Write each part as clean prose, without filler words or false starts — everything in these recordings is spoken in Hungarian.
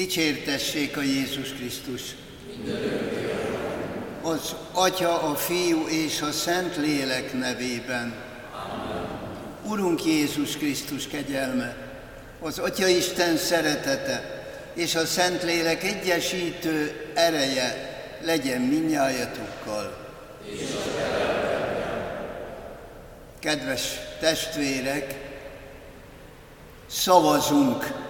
Dicsértessék a Jézus Krisztus! Az Atya, a Fiú és a Szentlélek nevében. Amen. Urunk Jézus Krisztus kegyelme, az Atyaisten szeretete és a Szentlélek egyesítő ereje legyen mindnyájatokkal. Kedves testvérek, szavazunk!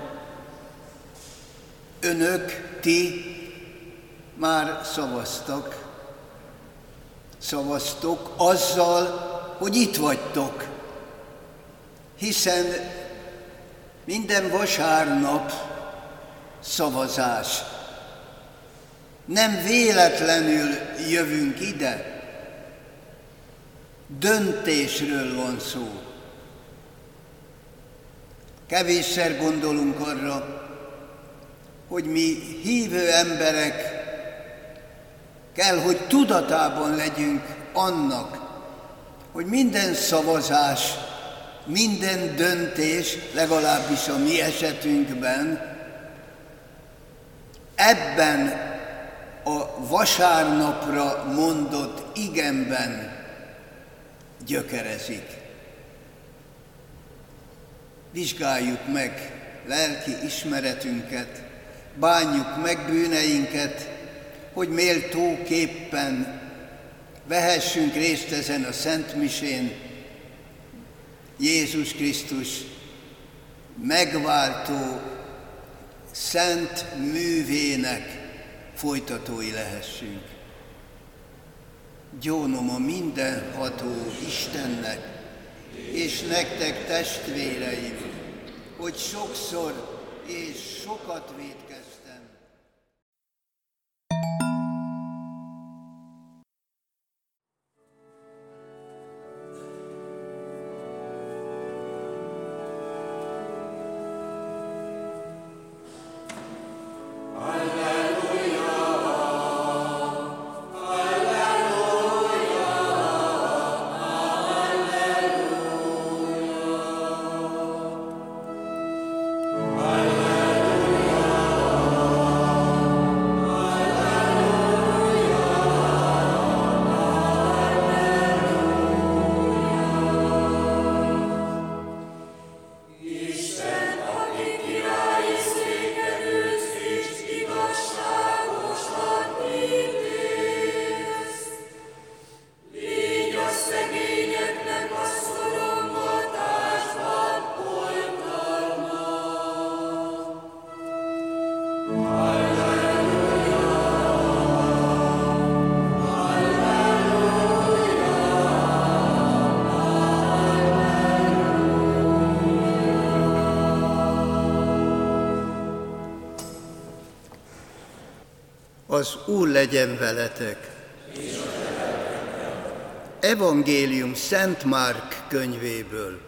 Önök, ti már szavaztok azzal, hogy itt vagytok, hiszen minden vasárnap szavazás. Nem véletlenül jövünk ide, döntésről van szó. Kevésszer gondolunk arra, hogy mi hívő emberek kell, hogy tudatában legyünk annak, hogy minden szavazás, minden döntés, legalábbis a mi esetünkben, ebben a vasárnapra mondott igenben gyökerezik. Vizsgáljuk meg lelki ismeretünket, bánjuk meg bűneinket, hogy méltóképpen vehessünk részt ezen a szentmisén, Jézus Krisztus megváltó szent művének folytatói lehessünk. Gyónom a mindenható Istennek, és nektek, testvéreim, hogy sokszor és sokat vétkeztem. Az Úr legyen veletek! Evangélium Szent Márk könyvéből.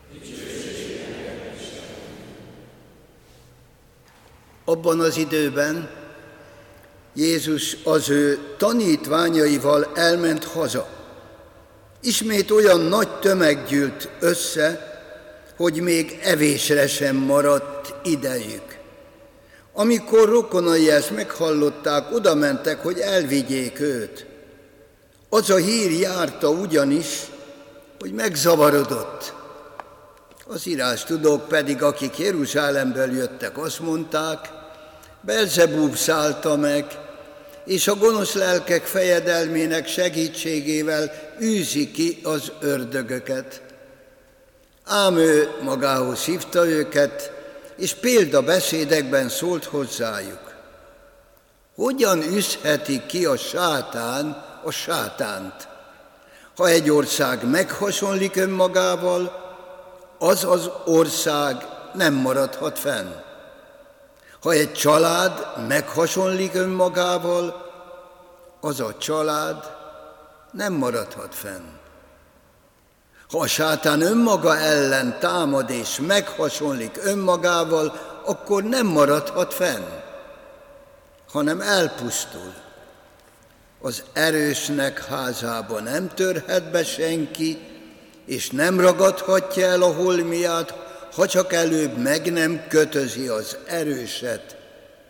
Abban az időben Jézus az ő tanítványaival elment haza. Ismét olyan nagy tömeg gyűlt össze, hogy még evésre sem maradt idejük. Amikor rokonai ezt meghallották, odamentek, hogy elvigyék őt. Az a hír járta ugyanis, hogy megzavarodott. Az írástudók pedig, akik Jeruzsálemből jöttek, azt mondták, Belzebúb szállta meg, és a gonosz lelkek fejedelmének segítségével űzi ki az ördögöket. Ám ő magához hívta őket, és példabeszédekben szólt hozzájuk. Hogyan űzheti ki a sátán a sátánt? Ha egy ország meghasonlik önmagával, az az ország nem maradhat fenn. Ha egy család meghasonlik önmagával, az a család nem maradhat fenn. Ha a sátán önmaga ellen támad és meghasonlik önmagával, akkor nem maradhat fenn, hanem elpusztul. Az erősnek házába nem törhet be senki, és nem ragadhatja el a holmiát, ha csak előbb meg nem kötözi az erőset,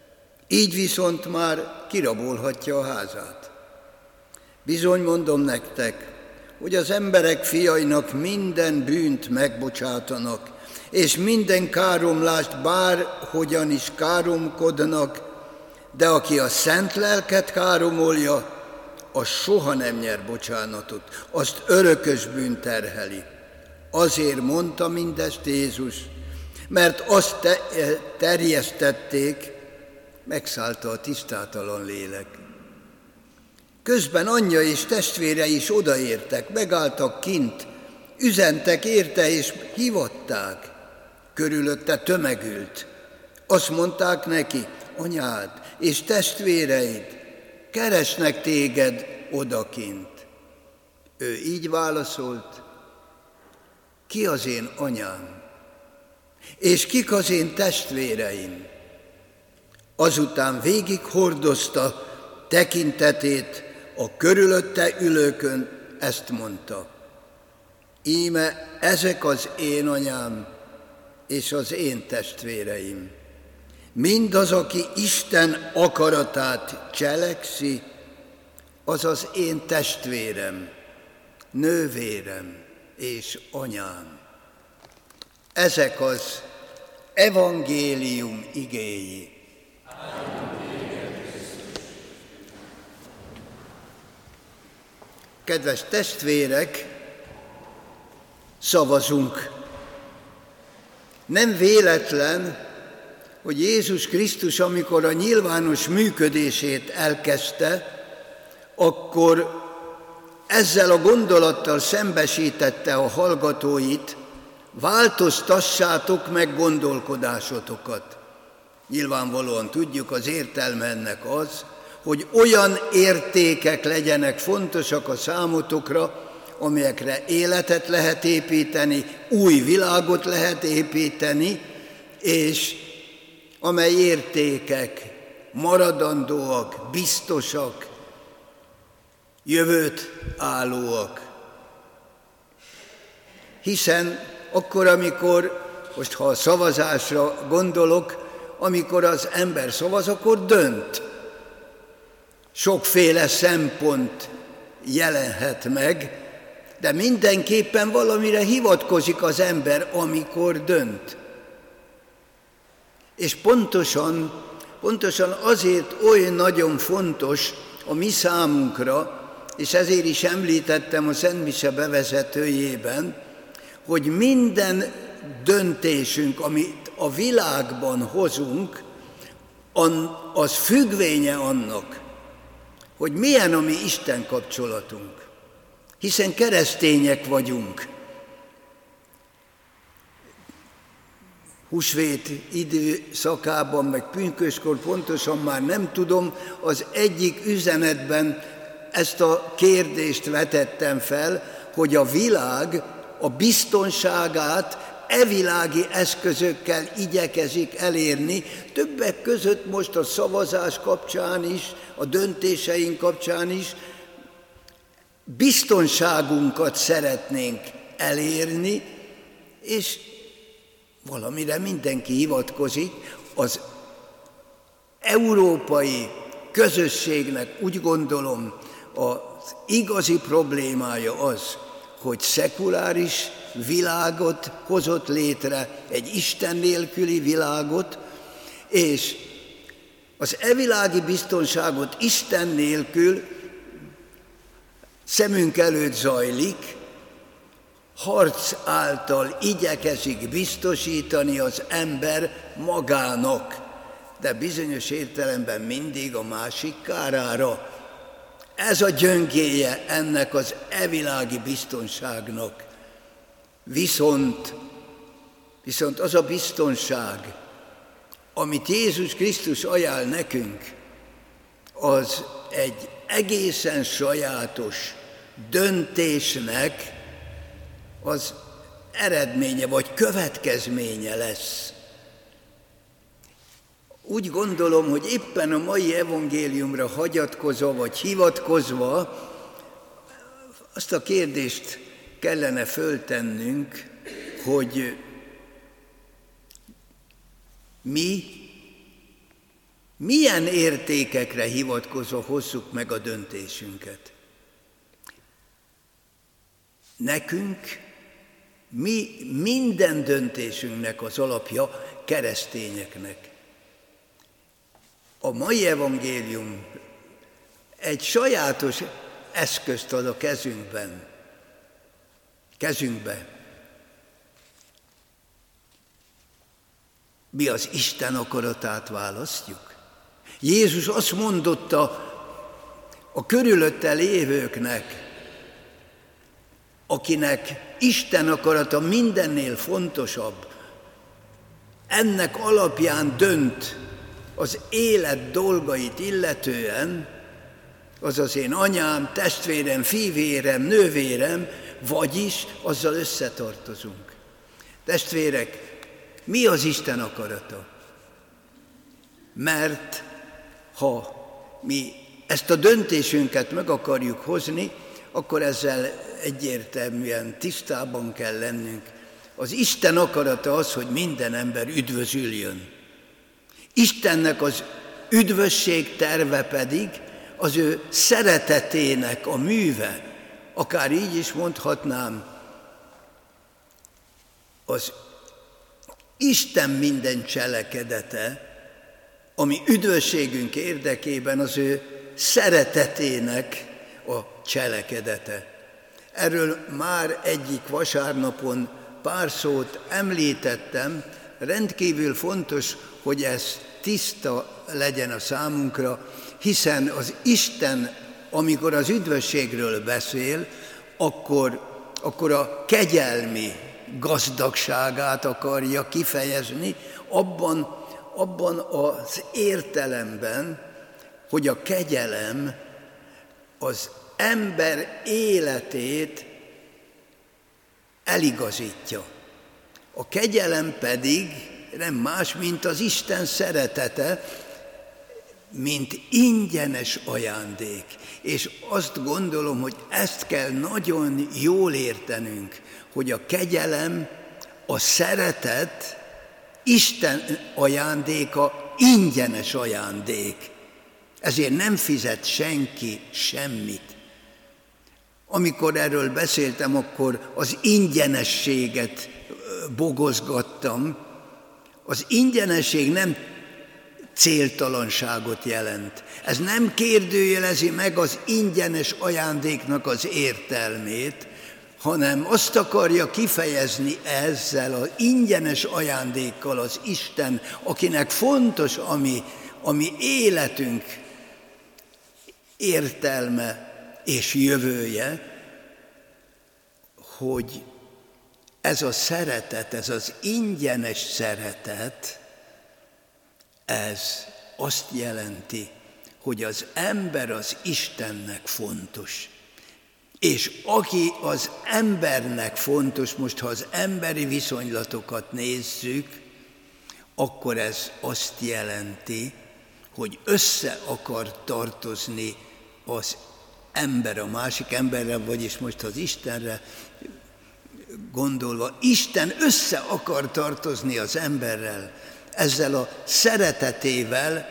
így viszont már kirabolhatja a házát. Bizony mondom nektek, hogy az emberek fiainak minden bűnt megbocsátanak, és minden káromlást bárhogyan is káromkodnak, de aki a szent lelket káromolja, az soha nem nyer bocsánatot, azt örökös bűn terheli. Azért mondta mindezt Jézus, mert azt terjesztették, megszállta a tisztátalan lélek. Közben anyja és testvére is odaértek, megálltak kint, üzentek érte és hívatták. Körülötte tömeg ült. Azt mondták neki, anyád és testvéreid keresnek téged odakint. Ő így válaszolt, ki az én anyám, és kik az én testvéreim? Azután végig hordozta tekintetét a körülötte ülőkön, ezt mondta, íme ezek az én anyám és az én testvéreim. Mindaz, aki Isten akaratát cselekszi, az az én testvérem, nővérem és anyám. Ezek az evangélium igéi. Kedves testvérek, szavazunk. Nem véletlen, hogy Jézus Krisztus, amikor a nyilvános működését elkezdte, akkor ezzel a gondolattal szembesítette a hallgatóit, változtassátok meg gondolkodásotokat. Nyilvánvalóan tudjuk, az értelme ennek az, hogy olyan értékek legyenek fontosak a számotokra, amelyekre életet lehet építeni, új világot lehet építeni, és amely értékek maradandóak, biztosak, jövőt állóak. Hiszen akkor, amikor, most ha a szavazásra gondolok, amikor az ember szavaz, akkor dönt. Sokféle szempont jelenhet meg, de mindenképpen valamire hivatkozik az ember, amikor dönt. És pontosan azért olyan nagyon fontos a mi számunkra, és ezért is említettem a Szent Mise bevezetőjében, hogy minden döntésünk, amit a világban hozunk, az függvénye annak, hogy milyen a mi Isten kapcsolatunk. Hiszen keresztények vagyunk. Húsvét időszakában, meg pünköskor pontosan már nem tudom, az egyik üzenetben ezt a kérdést vetettem fel, hogy a világ a biztonságát evilági eszközökkel igyekezik elérni, többek között most a szavazás kapcsán is, a döntéseink kapcsán is, biztonságunkat szeretnénk elérni, és valamire mindenki hivatkozik. Az európai közösségnek úgy gondolom az igazi problémája az, hogy szekuláris világot hozott létre, egy Isten nélküli világot, és az evilági biztonságot Isten nélkül szemünk előtt zajlik, harc által igyekezik biztosítani az ember magának, de bizonyos értelemben mindig a másik kárára. Ez a gyöngéje ennek az evilági biztonságnak. Viszont az a biztonság, amit Jézus Krisztus ajánl nekünk, az egy egészen sajátos döntésnek az eredménye vagy következménye lesz. Úgy gondolom, hogy éppen a mai evangéliumra hagyatkozva vagy hivatkozva azt a kérdést kellene föltennünk, hogy mi milyen értékekre hivatkozva hozzuk meg a döntésünket. Nekünk minden döntésünknek az alapja, keresztényeknek. A mai evangélium egy sajátos eszközt ad a kezünkbe. Mi az Isten akaratát választjuk? Jézus azt mondotta a körülötte lévőknek, akinek Isten akarata mindennél fontosabb, ennek alapján dönt az élet dolgait illetően, azaz én anyám, testvérem, fivérem, nővérem, vagyis azzal összetartozunk. Testvérek, mi az Isten akarata? Mert ha mi ezt a döntésünket meg akarjuk hozni, akkor ezzel egyértelműen tisztában kell lennünk. Az Isten akarata az, hogy minden ember üdvözüljön. Istennek az üdvösség terve pedig az ő szeretetének a műve, akár így is mondhatnám, az Isten minden cselekedete, ami üdvösségünk érdekében az ő szeretetének a cselekedete. Erről már egyik vasárnapon pár szót említettem, rendkívül fontos, hogy ez tiszta legyen a számunkra, hiszen az Isten, amikor az üdvösségről beszél, akkor a kegyelmi gazdagságát akarja kifejezni, abban az értelemben, hogy a kegyelem az ember életét eligazítja. A kegyelem pedig nem más, mint az Isten szeretete, mint ingyenes ajándék. És azt gondolom, hogy ezt kell nagyon jól értenünk, hogy a kegyelem, a szeretet Isten ajándéka, ingyenes ajándék. Ezért nem fizet senki semmit. Amikor erről beszéltem, akkor az ingyenességet bogozgattam. Az ingyenesség nem céltalanságot jelent. Ez nem kérdőjelezi meg az ingyenes ajándéknak az értelmét, hanem azt akarja kifejezni ezzel az ingyenes ajándékkal az Isten, akinek fontos a mi életünk értelme és jövője, hogy ez a szeretet, ez az ingyenes szeretet, ez azt jelenti, hogy az ember az Istennek fontos. És aki az embernek fontos, most ha az emberi viszonylatokat nézzük, akkor ez azt jelenti, hogy össze akar tartozni az ember a másik emberre, vagyis most az Istenre gondolva, Isten össze akar tartozni az emberrel, ezzel a szeretetével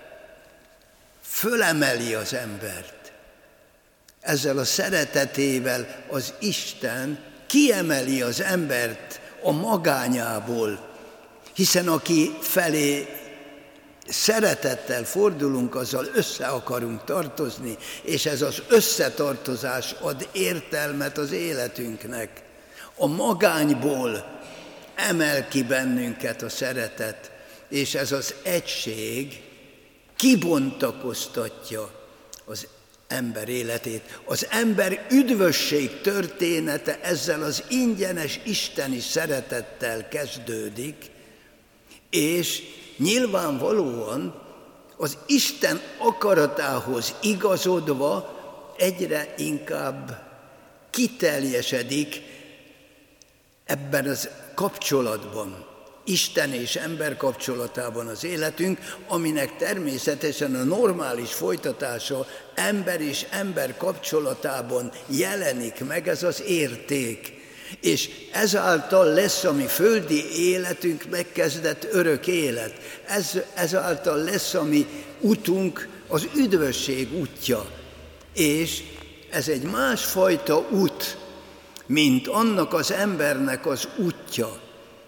fölemeli az embert. Ezzel a szeretetével az Isten kiemeli az embert a magányából, hiszen aki felé szeretettel fordulunk, azzal össze akarunk tartozni, és ez az összetartozás ad értelmet az életünknek. A magányból emel ki bennünket a szeretet, és ez az egység kibontakoztatja az ember életét. Az ember üdvösség története ezzel az ingyenes isteni szeretettel kezdődik, és nyilvánvalóan az Isten akaratához igazodva egyre inkább kiteljesedik ebben az kapcsolatban, Isten és ember kapcsolatában az életünk, aminek természetesen a normális folytatása ember és ember kapcsolatában jelenik meg ez az érték. És ezáltal lesz a mi földi életünk megkezdett örök élet. Ezáltal lesz a mi utunk az üdvösség útja, és ez egy másfajta út, mint annak az embernek az útja,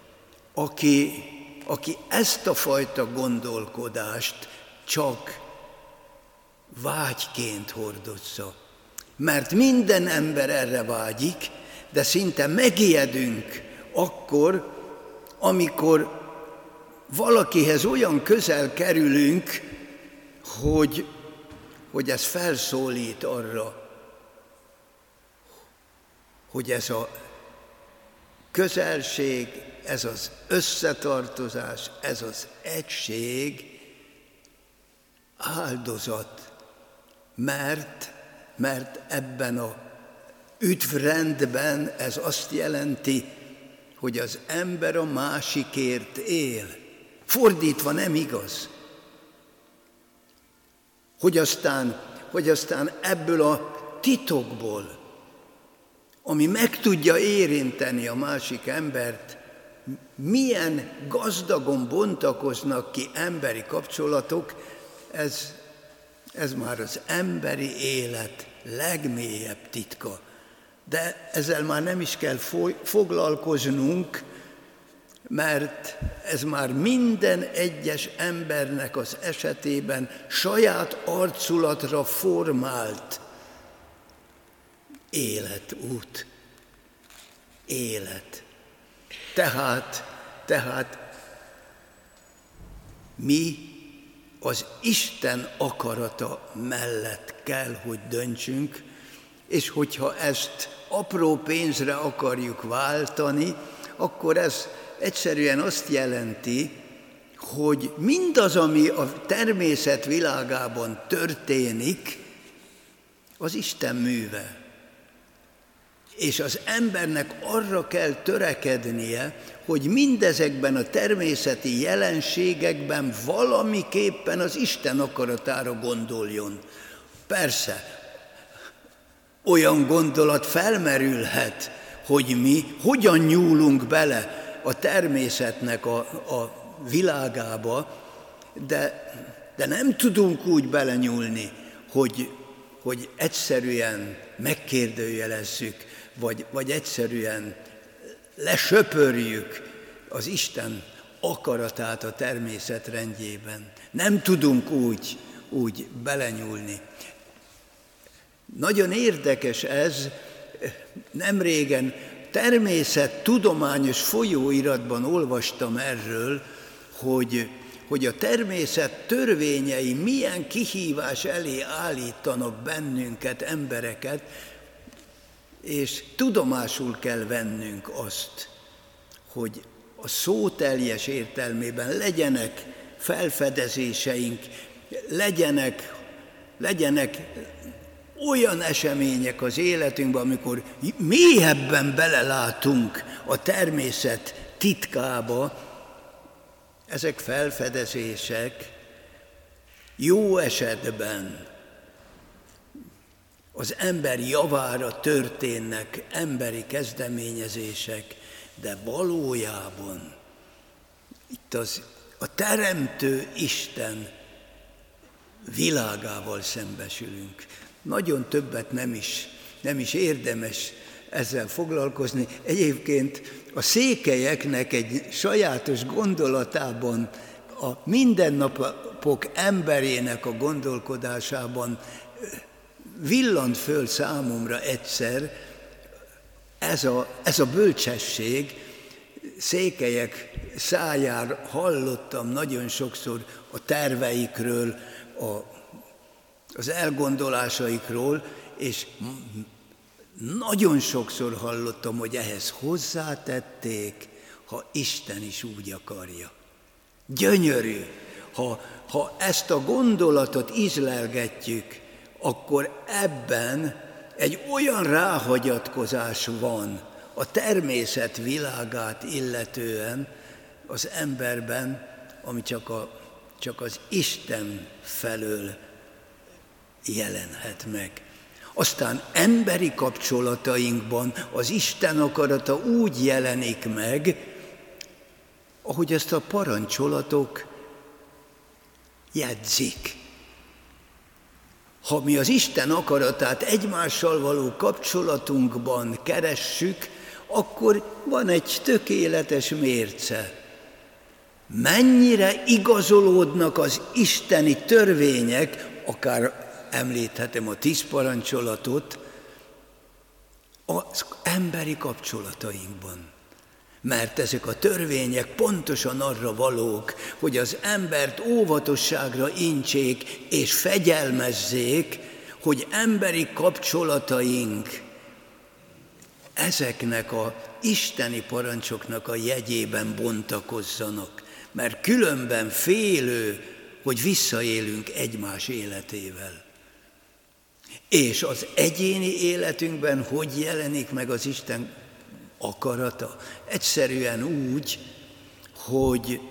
aki ezt a fajta gondolkodást csak vágyként hordozza. Mert minden ember erre vágyik, de szinte megijedünk akkor, amikor valakihez olyan közel kerülünk, hogy ez felszólít arra, hogy ez a közelség, ez az összetartozás, ez az egység áldozat, mert ebben a üdvrendben ez azt jelenti, hogy az ember a másikért él. Fordítva nem igaz. Hogy aztán ebből a titokból, ami meg tudja érinteni a másik embert, milyen gazdagon bontakoznak ki emberi kapcsolatok, ez már az emberi élet legmélyebb titka. De ezzel már nem is kell foglalkoznunk, mert ez már minden egyes embernek az esetében saját arculatra formált életút. Élet. Tehát mi az Isten akarata mellett kell, hogy döntsünk, és hogyha ezt apró pénzre akarjuk váltani, akkor ez egyszerűen azt jelenti, hogy mindaz, ami a természet világában történik, az Isten műve. És az embernek arra kell törekednie, hogy mindezekben a természeti jelenségekben valamiképpen az Isten akaratára gondoljon. Persze, olyan gondolat felmerülhet, hogy mi hogyan nyúlunk bele a természetnek a világába, de nem tudunk úgy belenyúlni, hogy egyszerűen megkérdőjelezzük, vagy egyszerűen lesöpörjük az Isten akaratát a természet rendjében. Nem tudunk úgy belenyúlni. Nagyon érdekes ez, nemrégen természettudományos folyóiratban olvastam erről, hogy a természet törvényei milyen kihívás elé állítanak bennünket, embereket, és tudomásul kell vennünk azt, hogy a szó teljes értelmében legyenek felfedezéseink, legyenek olyan események az életünkben, amikor mélyebben belelátunk a természet titkába, ezek felfedezések jó esetben az ember javára történnek, emberi kezdeményezések, de valójában itt a teremtő Isten világával szembesülünk. Nagyon többet nem is érdemes ezzel foglalkozni. Egyébként a székelyeknek egy sajátos gondolatában, a mindennapok emberének a gondolkodásában villant föl számomra egyszer ez a bölcsesség. Székelyek szájára hallottam nagyon sokszor a terveikről, az elgondolásaikról, és nagyon sokszor hallottam, hogy ehhez hozzátették, ha Isten is úgy akarja. Gyönyörű, ha ezt a gondolatot ízlelgetjük, akkor ebben egy olyan ráhagyatkozás van a természet világát illetően az emberben, ami csak az Isten felől jelenhet meg. Aztán emberi kapcsolatainkban az Isten akarata úgy jelenik meg, ahogy ezt a parancsolatok jegyzik. Ha mi az Isten akaratát egymással való kapcsolatunkban keressük, akkor van egy tökéletes mérce. Mennyire igazolódnak az isteni törvények, akár említhetem a 10 parancsolatot, az emberi kapcsolatainkban. Mert ezek a törvények pontosan arra valók, hogy az embert óvatosságra intsék és fegyelmezzék, hogy emberi kapcsolataink ezeknek az isteni parancsoknak a jegyében bontakozzanak. Mert különben félő, hogy visszaélünk egymás életével. És az egyéni életünkben hogy jelenik meg az Isten akarata? Egyszerűen úgy, hogy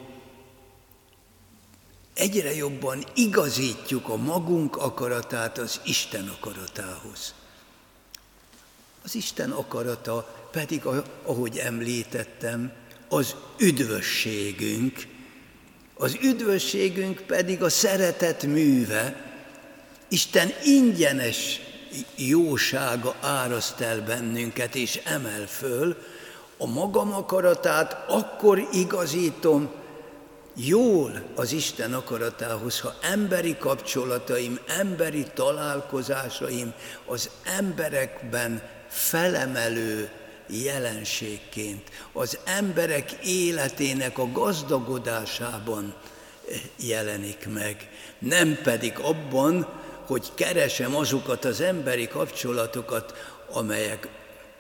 egyre jobban igazítjuk a magunk akaratát az Isten akaratához. Az Isten akarata pedig, ahogy említettem, az üdvösségünk. Az üdvösségünk pedig a szeretet műve. Isten ingyenes jósága áraszt el bennünket és emel föl. A magam akaratát akkor igazítom jól az Isten akaratához, ha emberi kapcsolataim, emberi találkozásaim az emberekben felemelő jelenségként, az emberek életének a gazdagodásában jelenik meg, nem pedig abban, hogy keresem azokat az emberi kapcsolatokat, amelyek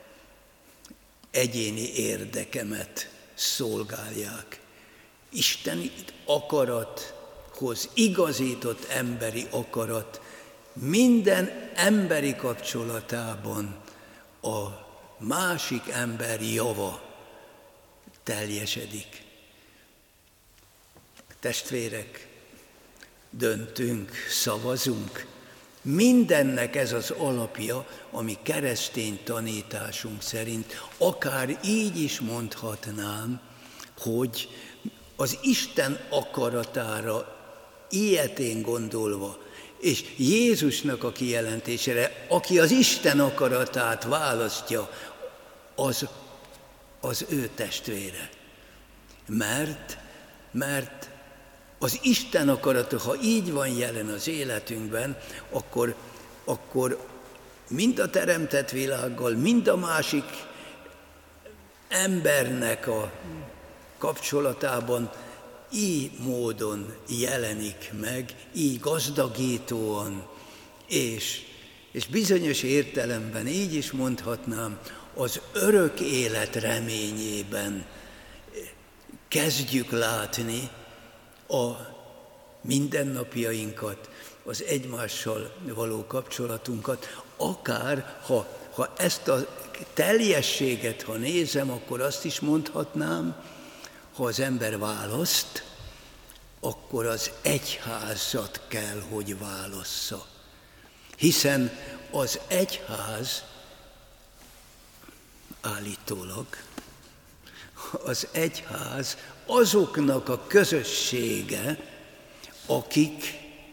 egyéni érdekemet szolgálják. Isteni akarathoz igazított emberi akarat minden emberi kapcsolatában a másik ember java teljesedik. Testvérek, döntünk, szavazunk. Mindennek ez az alapja, ami keresztény tanításunk szerint, akár így is mondhatnám, hogy az Isten akaratára ilyetén gondolva, és Jézusnak a kijelentésére, aki az Isten akaratát választja, az ő testvére. Mert az Isten akarata, ha így van jelen az életünkben, akkor mind a teremtett világgal, mind a másik embernek a kapcsolatában így módon jelenik meg, így gazdagítóan, és bizonyos értelemben így is mondhatnám, az örök élet reményében kezdjük látni a mindennapjainkat, az egymással való kapcsolatunkat, akár ha ezt a teljességet, ha nézem, akkor azt is mondhatnám, ha az ember választ, akkor az egyházat kell, hogy válassza. Hiszen az egyház állítólag, az egyház azoknak a közössége, akik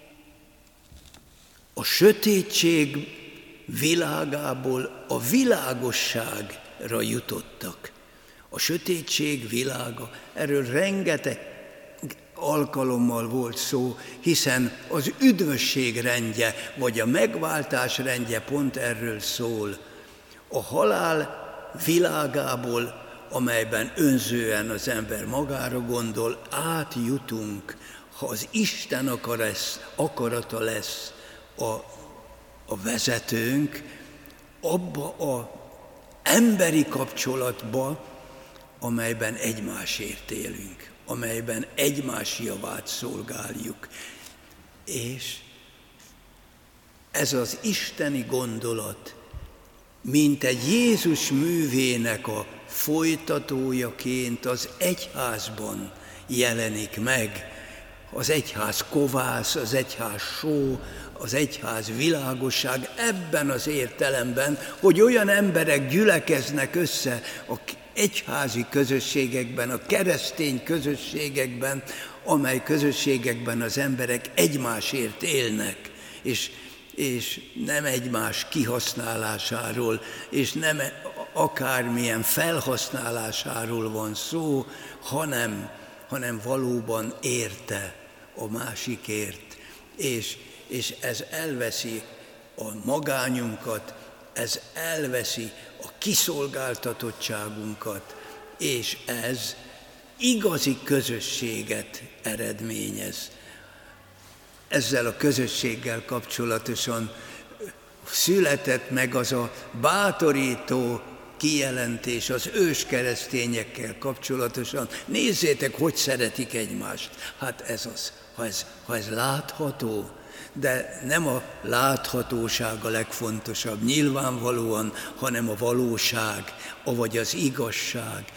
a sötétség világából a világosságra jutottak. A sötétség világa, erről rengeteg alkalommal volt szó, hiszen az üdvösség rendje, vagy a megváltás rendje pont erről szól. A halál világából, amelyben önzően az ember magára gondol, átjutunk, ha az Isten akarata lesz a vezetőnk, abba az emberi kapcsolatba, amelyben egymásért élünk, amelyben egymás javát szolgáljuk. És ez az isteni gondolat, mint egy Jézus művének a folytatójaként az egyházban jelenik meg. Az egyház kovász, az egyház só, az egyház világosság ebben az értelemben, hogy olyan emberek gyülekeznek össze a egyházi közösségekben, a keresztény közösségekben, amely közösségekben az emberek egymásért élnek, és nem egymás kihasználásáról, és nem akármilyen felhasználásáról van szó, hanem valóban érte a másikért, és ez elveszi a magányunkat, ez elveszi a kiszolgáltatottságunkat, és ez igazi közösséget eredményez. Ezzel a közösséggel kapcsolatosan született meg az a bátorító kijelentés az őskeresztényekkel kapcsolatosan. Nézzétek, hogy szeretik egymást. Hát ez az, ha ez látható, de nem a láthatóság a legfontosabb nyilvánvalóan, hanem a valóság, avagy az igazság,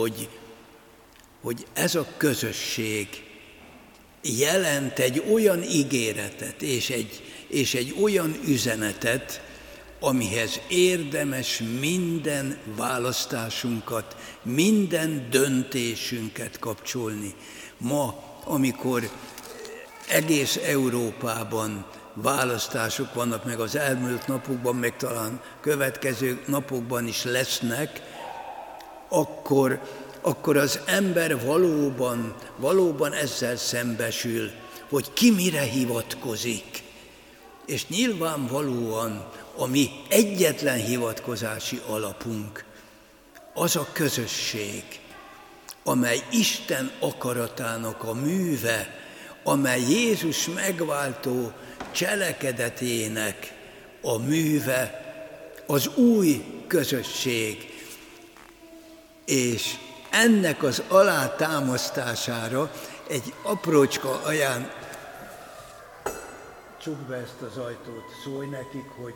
hogy ez a közösség jelent egy olyan ígéretet és egy olyan üzenetet, amihez érdemes minden választásunkat, minden döntésünket kapcsolni. Ma, amikor egész Európában választások vannak, meg az elmúlt napokban, meg talán következő napokban is lesznek, akkor az ember valóban ezzel szembesül, hogy ki mire hivatkozik. És nyilvánvalóan a mi egyetlen hivatkozási alapunk az a közösség, amely Isten akaratának a műve, amely Jézus megváltó cselekedetének a műve, az új közösség. És ennek az alátámasztására egy aprócska csukd be ezt az ajtót, szólj nekik, hogy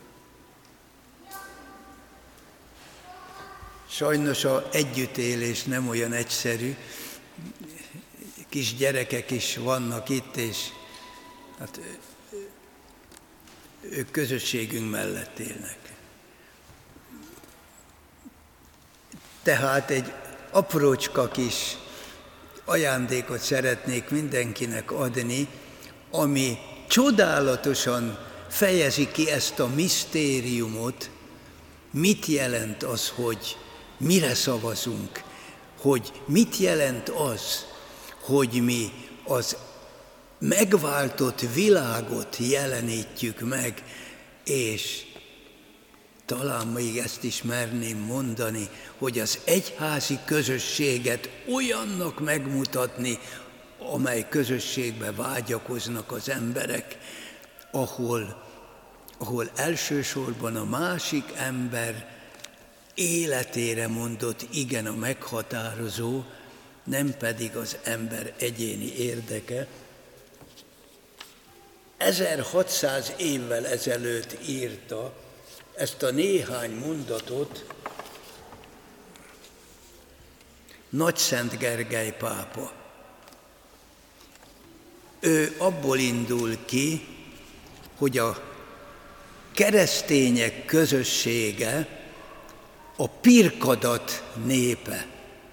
sajnos az együttélés nem olyan egyszerű, kis gyerekek is vannak itt, és hát ők közösségünk mellett élnek. Tehát egy aprócska kis ajándékot szeretnék mindenkinek adni, ami csodálatosan fejezi ki ezt a misztériumot, mit jelent az, hogy mire szavazunk, hogy mit jelent az, hogy mi az megváltott világot jelenítjük meg, és talán még ezt is merném mondani, hogy az egyházi közösséget olyannak megmutatni, amely közösségbe vágyakoznak az emberek, ahol elsősorban a másik ember életére mondott igen a meghatározó, nem pedig az ember egyéni érdeke. 1600 évvel ezelőtt írta ezt a néhány mondatot Nagyszent Gergely pápa. Ő abból indul ki, hogy a keresztények közössége a pirkadat népe.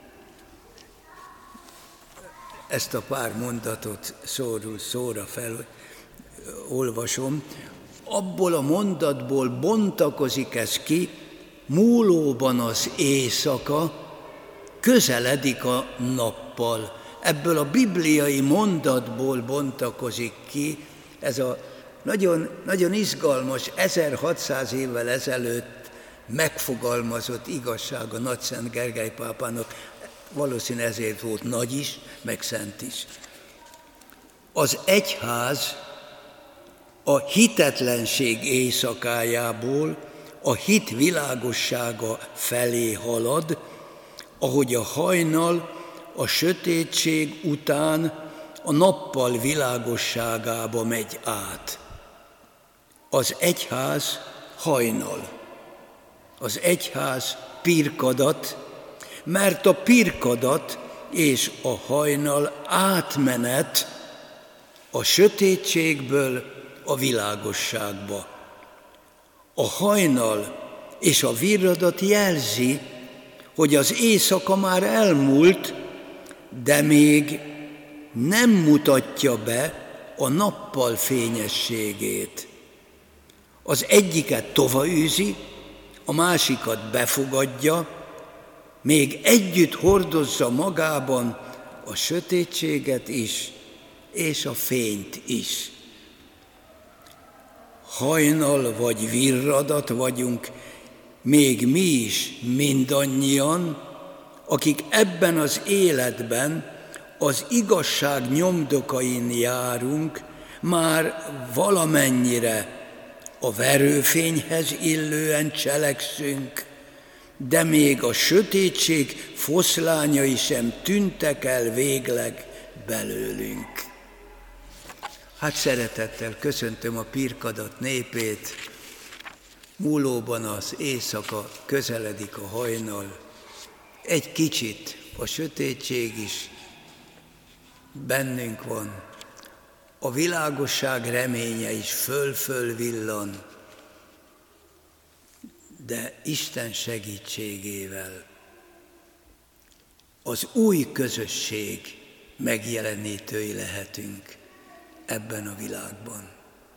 Ezt a pár mondatot szóra fel olvasom. Abból a mondatból bontakozik ez ki, múlóban az éjszaka, közeledik a nappal. Ebből a bibliai mondatból bontakozik ki ez a nagyon, nagyon izgalmas 1600 évvel ezelőtt megfogalmazott igazság a Nagyszent Gergely pápának. Valószínűleg ezért volt nagy is, meg szent is. Az egyház a hitetlenség éjszakájából a hit világossága felé halad, ahogy a hajnal a sötétség után a nappal világosságába megy át. Az egyház hajnal, az egyház pirkadat, mert a pirkadat és a hajnal átmenet a sötétségből a világosságba. A hajnal és a virradat jelzi, hogy az éjszaka már elmúlt, de még nem mutatja be a nappal fényességét. Az egyiket tovaűzi, a másikat befogadja, még együtt hordozza magában a sötétséget is, és a fényt is. Hajnal vagy virradat vagyunk, még mi is mindannyian, akik ebben az életben az igazság nyomdokain járunk, már valamennyire a verőfényhez illően cselekszünk, de még a sötétség foszlányai sem tűntek el végleg belőlünk. Hát szeretettel köszöntöm a Pirkadat népét, múlóban az éjszaka, közeledik a hajnal, egy kicsit a sötétség is bennünk van, a világosság reménye is föl-föl villan, de Isten segítségével az új közösség megjelenítői lehetünk ebben a világban.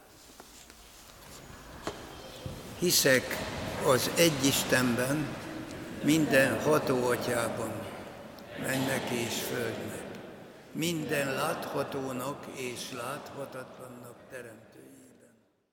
Hiszek az egy Istenben, minden ható Atyában, mennek és földnek, minden láthatónak és láthatatlannak teremtőjében.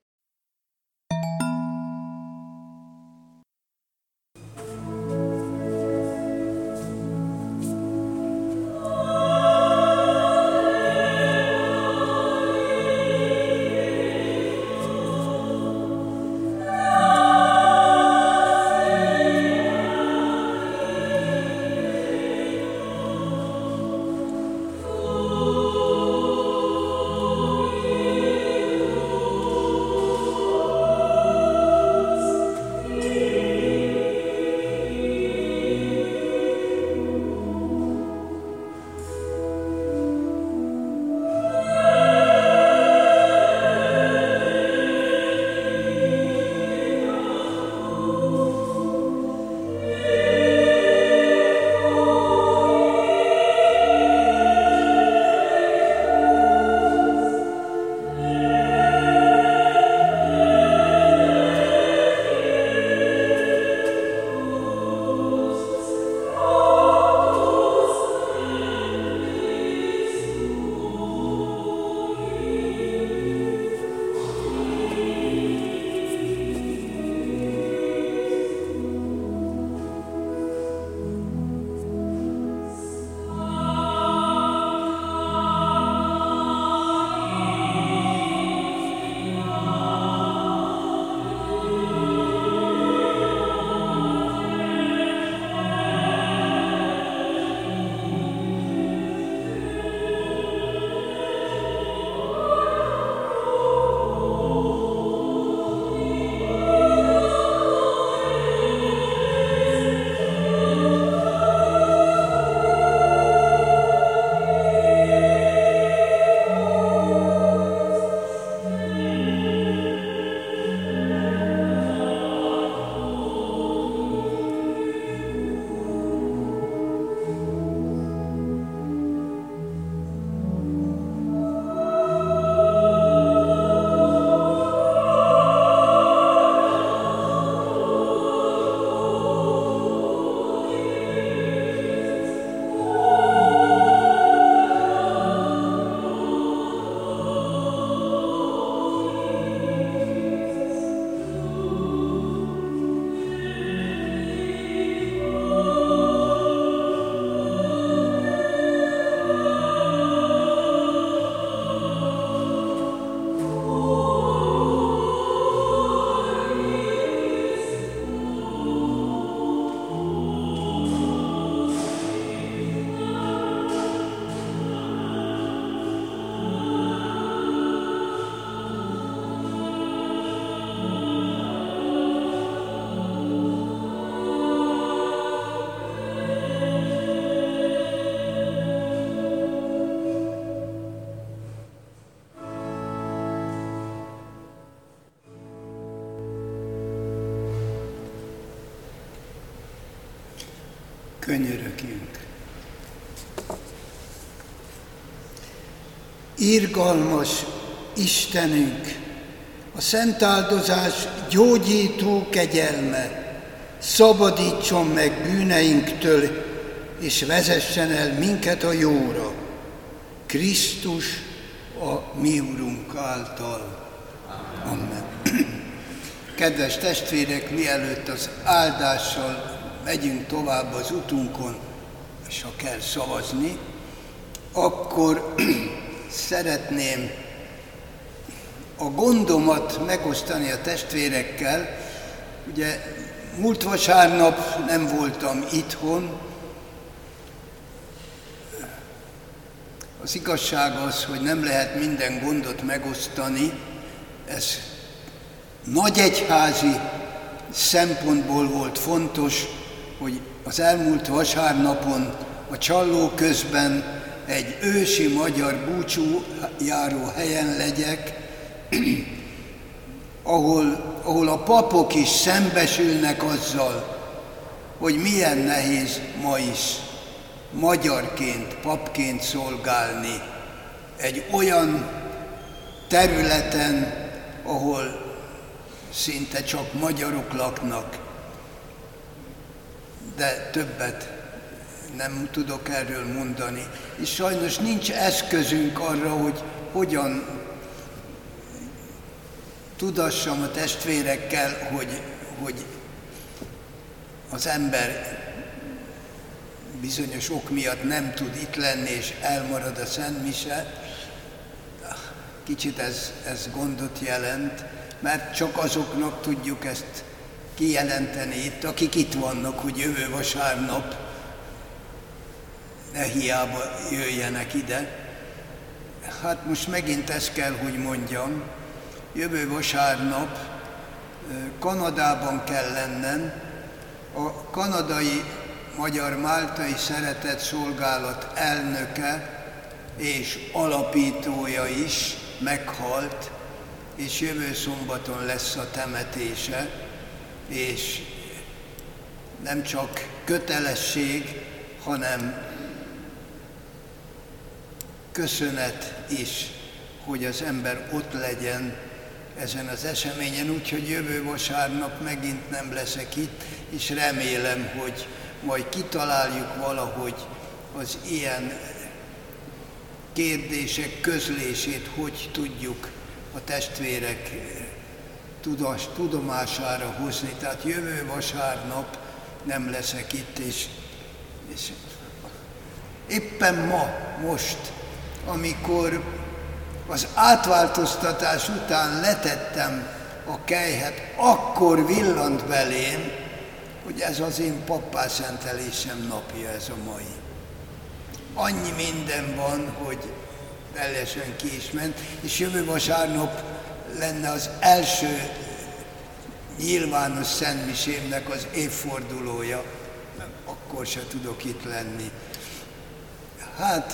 Könyörögjünk. Irgalmas Istenünk, A szent áldozás gyógyító kegyelme szabadítson meg bűneinktől, és vezessen el minket a jóra. Krisztus a mi Urunk által. Amen. Kedves testvérek, mielőtt az áldással megyünk tovább az utunkon, és ha kell szavazni, akkor szeretném a gondomat megosztani a testvérekkel. Ugye múlt vasárnap nem voltam itthon. Az igazság az, hogy nem lehet minden gondot megosztani. Ez nagyegyházi szempontból volt fontos, hogy az elmúlt vasárnapon a csalló közben egy ősi magyar búcsújáró helyen legyek, ahol a papok is szembesülnek azzal, hogy milyen nehéz ma is magyarként, papként szolgálni egy olyan területen, ahol szinte csak magyarok laknak, de többet nem tudok erről mondani. És sajnos nincs eszközünk arra, hogy hogyan tudassam a testvérekkel, hogy az ember bizonyos ok miatt nem tud itt lenni, és elmarad a szentmise. Kicsit ez gondot jelent, mert csak azoknak tudjuk ezt kijelenteni itt, akik itt vannak, hogy jövő vasárnap ne hiába jöjjenek ide. Hát most megint ezt kell, hogy mondjam, jövő vasárnap Kanadában kell lennem. A kanadai Magyar-Máltai Szeretett Szolgálat elnöke és alapítója is meghalt, és jövő szombaton lesz a temetése, és nem csak kötelesség, hanem köszönet is, hogy az ember ott legyen ezen az eseményen, úgyhogy jövő vasárnap megint nem leszek itt, és remélem, hogy majd kitaláljuk valahogy az ilyen kérdések közlését, hogy tudjuk a testvérek tudomására hozni. Tehát jövő vasárnap nem leszek itt, és éppen most, amikor az átváltoztatás után letettem a kelyhet, akkor villant belém, hogy ez az én pappá szentelésem napja, ez a mai. Annyi minden van, hogy teljesen ki is ment, és jövő vasárnap lenne az első nyilvános szentmisémnek az évfordulója, akkor se tudok itt lenni. Hát,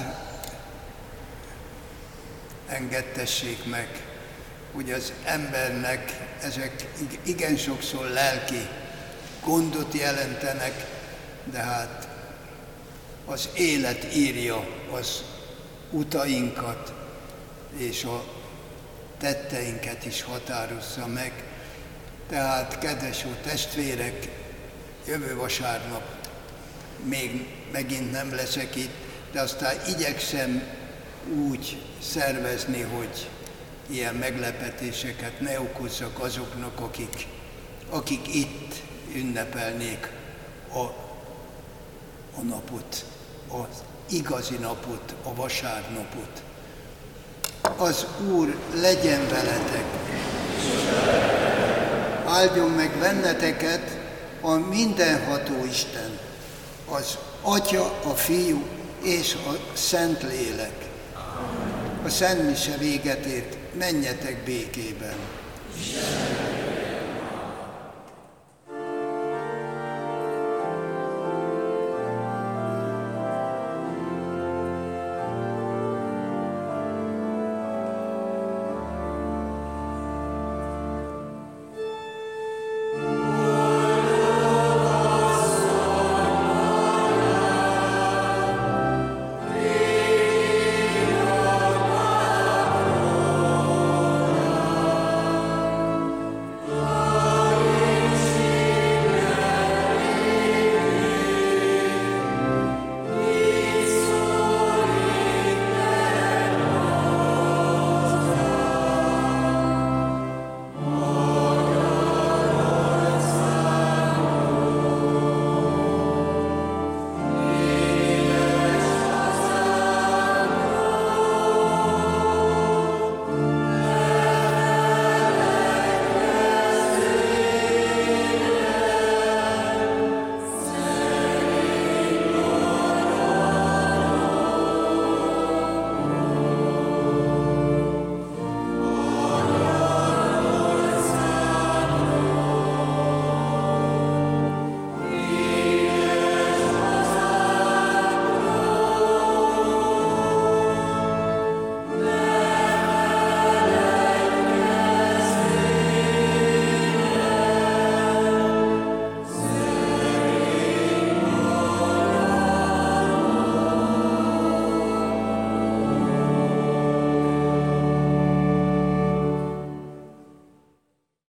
engedtessék meg, hogy az embernek ezek igen sokszor lelki gondot jelentenek, de hát az élet írja az utainkat, és a tetteinket is határozza meg. Tehát, kedves jó testvérek, jövő vasárnap még megint nem leszek itt, de aztán igyekszem úgy szervezni, hogy ilyen meglepetéseket ne okozzak azoknak, akik itt ünnepelnék a napot, az igazi napot, a vasárnapot. Az Úr legyen veletek! Áldjon meg benneteket a mindenható Isten, az Atya, a Fiú és a Szentlélek. A szentmise véget ért, menjetek békében!